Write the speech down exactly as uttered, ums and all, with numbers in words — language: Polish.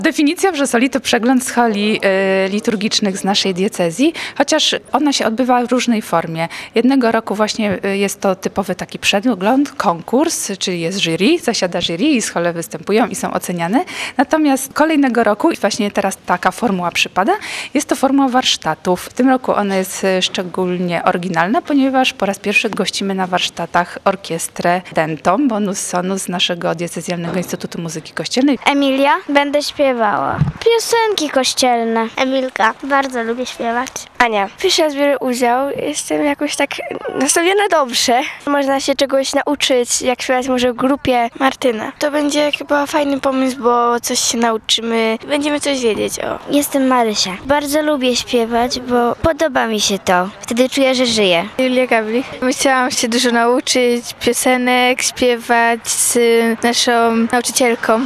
Definicja wrzosoli to przegląd scholi y, liturgicznych z naszej diecezji, chociaż ona się odbywa w różnej formie. Jednego roku właśnie y, jest to typowy taki przegląd, konkurs, czyli jest jury, zasiada jury i schole występują i są oceniane. Natomiast kolejnego roku, i właśnie teraz taka formuła przypada, jest to formuła warsztatów. W tym roku ona jest y, szczególnie oryginalna, ponieważ po raz pierwszy gościmy na warsztatach orkiestrę Dentom, bonus sonus z naszego diecezjalnego Instytutu Muzyki Kościelnej. Emilia, będę śpiewała. Piosenki kościelne. Emilka, bardzo lubię śpiewać. Ania, pierwszy raz biorę udział, jestem jakoś tak nastawiona dobrze. Można się czegoś nauczyć, jak śpiewać może w grupie. Martyna, to będzie chyba fajny pomysł, bo coś się nauczymy, będziemy coś wiedzieć. O. Jestem Marysia. Bardzo lubię śpiewać, bo podoba mi się to. Wtedy czuję, że żyję. Julia Gablik. Chciałam się dużo nauczyć, piosenek, śpiewać z naszą nauczycielką.